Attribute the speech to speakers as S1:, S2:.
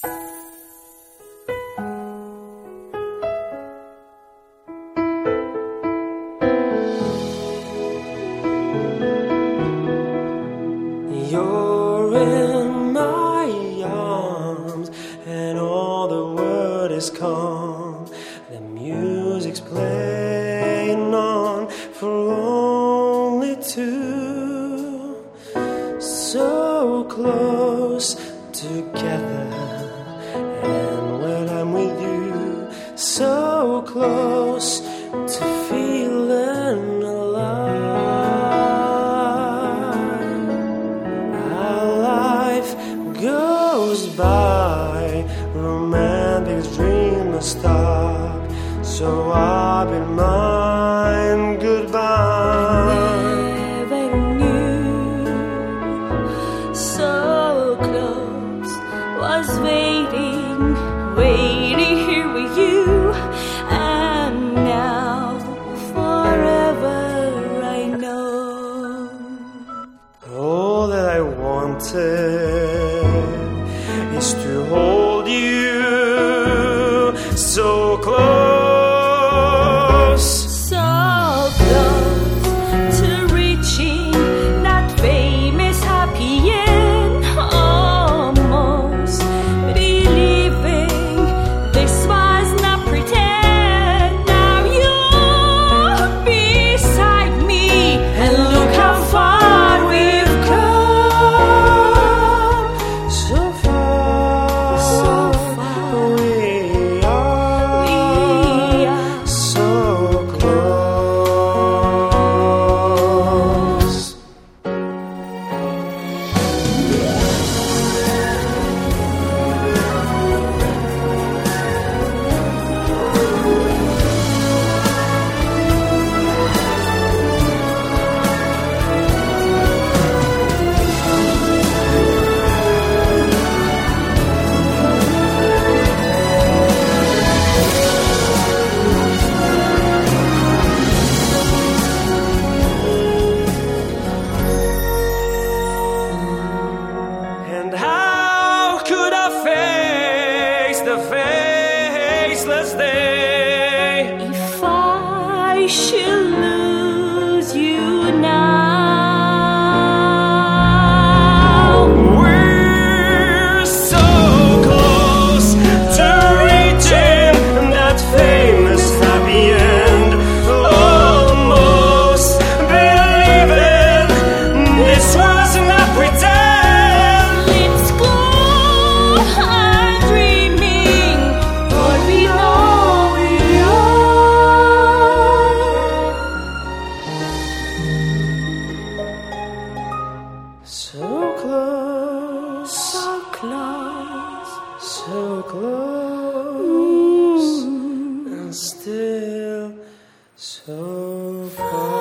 S1: You're in my arms, and all the world is calm. The music's playing on for only two. So close together, and when I'm with you, so close to feeling alive. Goes by, romantic dreams must stop, so I've been mine, goodbye.
S2: I never knew, so close, was waiting here with you, and now forever I know.
S1: All that I wanted is to hold you so close,
S2: so close to reaching that famous happy end, almost believing this was not pretend. Now you're beside me, and look how far we've come.
S1: so far, we are so close. And how could I face the faceless day
S2: If I should lose you now?
S1: We're so close to reaching that famous happy end, almost believing this was not pretend.
S2: Let's go on dreaming, for we know we are
S1: So close,
S2: so close.
S1: so close, and still so far.